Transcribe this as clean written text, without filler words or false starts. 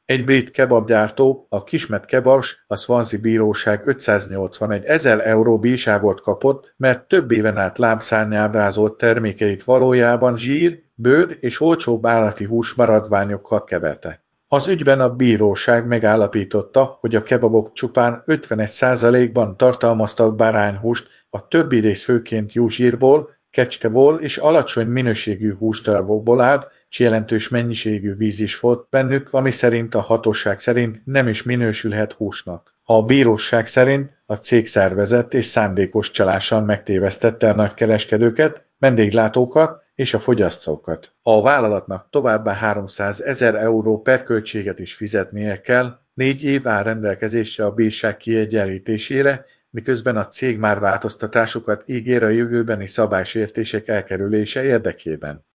Egy brit kebabgyártó, a Kismet Kebabs, a Swansea bíróság 581 000 euró bírságot kapott, mert több éven át lábszárnyábrázolt termékeit valójában zsír, bőr és olcsóbb állati hús maradványokkal keverte. Az ügyben a bíróság megállapította, hogy a kebabok csupán 51%-ban tartalmaztak bárányhúst, a többi rész főként juhzsírból, kecskeból és alacsony minőségű húsdarabokból állt, s jelentős mennyiségű víz is volt bennük, ami szerint a hatóság szerint nem is minősülhet húsnak. A bíróság szerint a cég szervezett és szándékos csalással megtévesztette a nagykereskedőket, vendéglátókat és a fogyasztókat. A vállalatnak továbbá 300 000 euró per költséget is fizetnie kell, 4 év áll rendelkezésre a bírság kiegyenlítésére, miközben a cég már változtatásokat ígér a jövőbeni szabálysértések elkerülése érdekében.